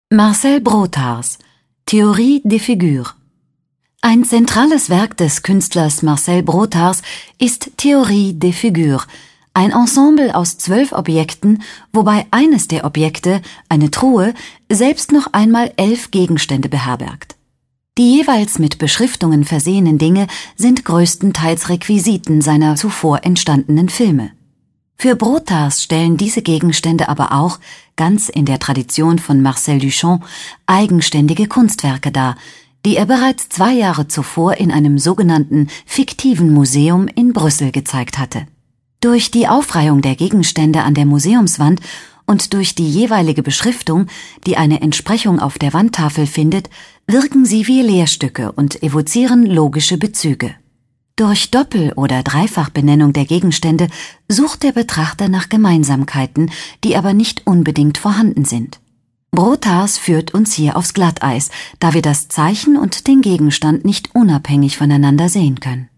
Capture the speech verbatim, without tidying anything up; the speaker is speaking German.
Marcel Brotars Théorie des figures. Ein zentrales Werk des Künstlers Marcel Brotars ist Théorie des figures, ein Ensemble aus zwölf Objekten, wobei eines der Objekte, eine Truhe, selbst noch einmal elf Gegenstände beherbergt. Die jeweils mit Beschriftungen versehenen Dinge sind größtenteils Requisiten seiner zuvor entstandenen Filme. Für Brotars stellen diese Gegenstände aber auch, ganz in der Tradition von Marcel Duchamp, eigenständige Kunstwerke dar, die er bereits zwei Jahre zuvor in einem sogenannten fiktiven Museum in Brüssel gezeigt hatte. Durch die Aufreihung der Gegenstände an der Museumswand und durch die jeweilige Beschriftung, die eine Entsprechung auf der Wandtafel findet, wirken sie wie Lehrstücke und evozieren logische Bezüge. Durch Doppel- oder Dreifachbenennung der Gegenstände sucht der Betrachter nach Gemeinsamkeiten, die aber nicht unbedingt vorhanden sind. Brotars führt uns hier aufs Glatteis, da wir das Zeichen und den Gegenstand nicht unabhängig voneinander sehen können.